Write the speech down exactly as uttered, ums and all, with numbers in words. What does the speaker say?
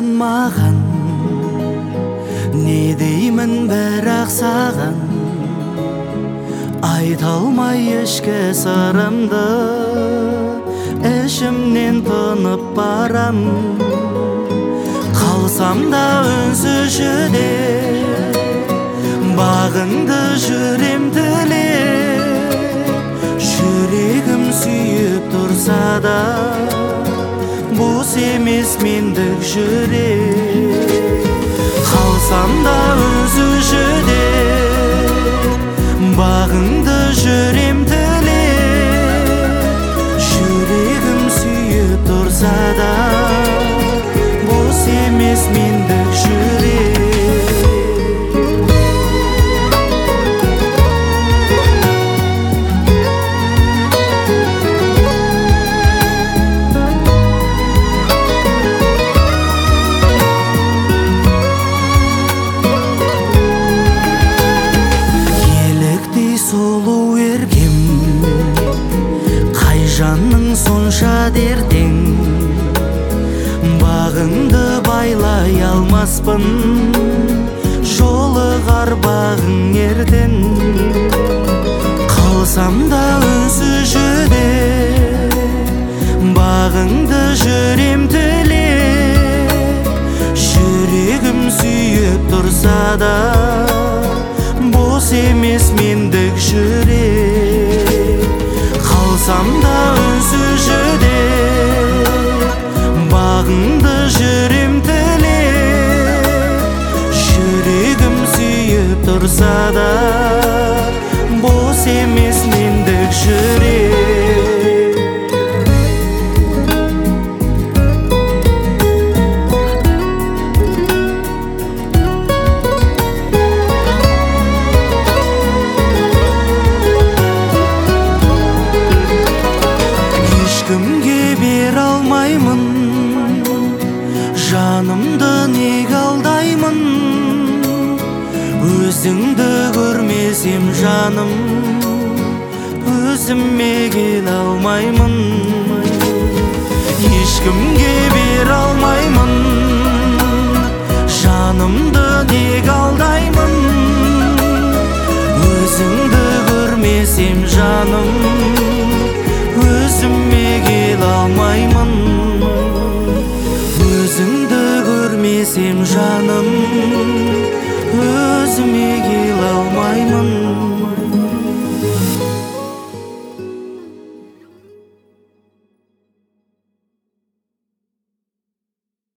маған, не деймін бірақ саған, айта алмай ішкі сырымды, ішімнен тынып барам. Қалсам да үнсіз жүдеп, бағыңды жүрем тілеп. Жүрегім сүйіп тұрса да, бос емес мендік жүрек. Қалсам да үнсіз жүдеп, бағыңды жүрем тілеп. Жүрегім сүйіп тұрса да, бос емес мендік жүрек. Сұлу еркем, қай жанның сонша дертең, бағыңды байлай алмаспын, жолығар бағың ертең. Қалсам да үнсіз жүдеп, бағыңды жүрем тілеп. Жүрегім сүйіп тұрса да, бос емес мендік жүрек. Қалсам да үнсіз жүдеп, бағыңды жүрем тілеп. Жүрегім сүйіп тұрса да, бос емес мендік жүрек. Кімге бер алмаймын, жанымды неге алдаймын. Өзіңді көрмесем жаным, өзіме келе алмаймын. Ешкімге бер алмаймын, жанымды неге алдаймын. Өзіңді көрмесем жаным, өзіме келе алмаймын. Өзіңді көрмесем жаным, өзіме